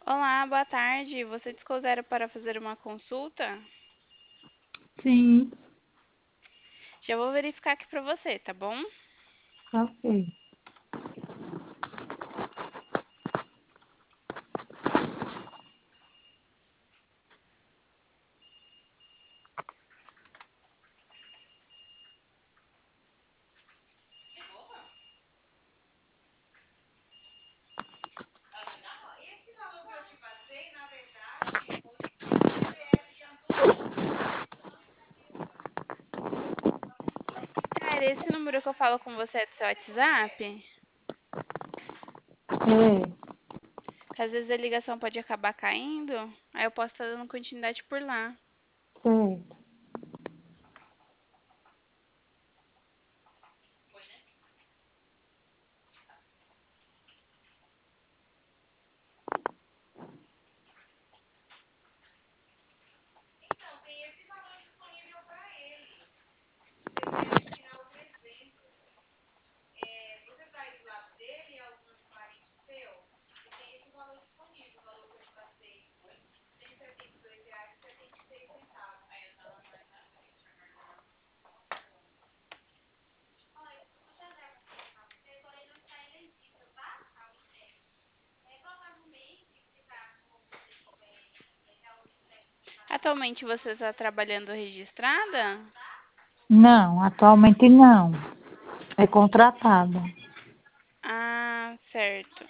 Olá, boa tarde. Você discou para fazer uma consulta? Sim, Já vou verificar aqui para você, tá bom? ok. Cara, esse número que eu falo com você é do seu WhatsApp? É, Que às vezes a ligação pode acabar caindo, aí eu posso estar dando continuidade por lá. certo. Atualmente você está trabalhando registrada? Não, atualmente não. É contratada. Ah, certo.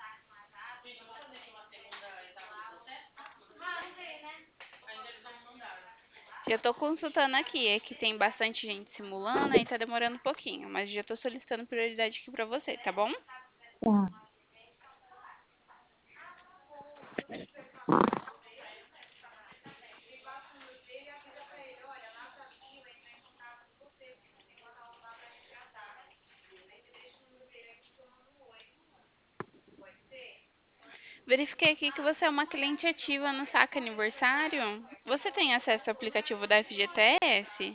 Já estou consultando aqui, é que tem bastante gente simulando, aí tá demorando um pouquinho, mas já estou solicitando prioridade aqui para você, tá bom? Tá. Verifiquei aqui que você é uma cliente ativa no Saque Aniversário. Você tem acesso ao aplicativo da FGTS?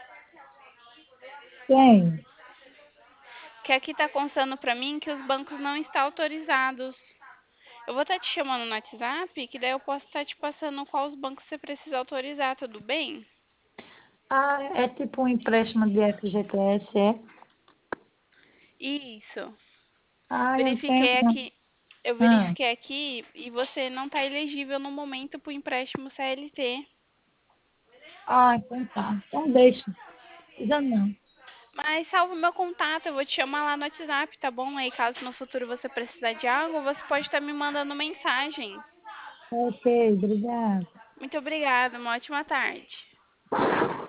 Tem. Que aqui tá constando para mim que os bancos não estão autorizados. Eu vou estar te chamando no WhatsApp, que daí eu posso estar te passando quais bancos você precisa autorizar, tudo bem? Ah, é tipo um empréstimo de FGTS, é? Isso. Ah, eu tenho. Verifiquei aqui, eu Ah, verifiquei aqui e você não está elegível no momento para o empréstimo CLT. então tá. Então deixa. Precisa não. Mas salva o meu contato, eu vou te chamar lá no WhatsApp, tá bom? Aí caso no futuro você precisar de algo, você pode estar me mandando mensagem. Ok, obrigada. Muito obrigada, uma ótima tarde.